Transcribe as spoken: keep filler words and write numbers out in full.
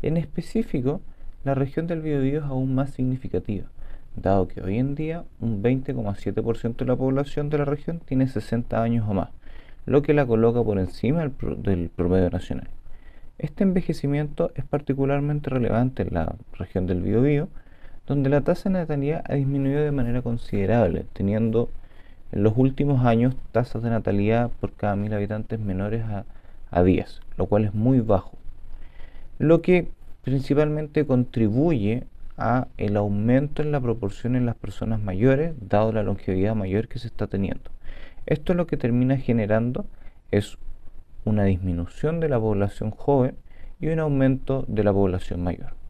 En específico, la región del Biobío es aún más significativa, dado que hoy en día un veinte coma siete por ciento de la población de la región tiene sesenta años o más, lo que la coloca por encima del, pro- del promedio nacional. Este envejecimiento es particularmente relevante en la región del Biobío, donde la tasa de natalidad ha disminuido de manera considerable, teniendo en los últimos años tasas de natalidad por cada mil habitantes menores a, a diez, lo cual es muy bajo, lo que principalmente contribuye a el aumento en la proporción en las personas mayores, dado la longevidad mayor que se está teniendo. Esto lo que termina generando es una disminución de la población joven y un aumento de la población mayor.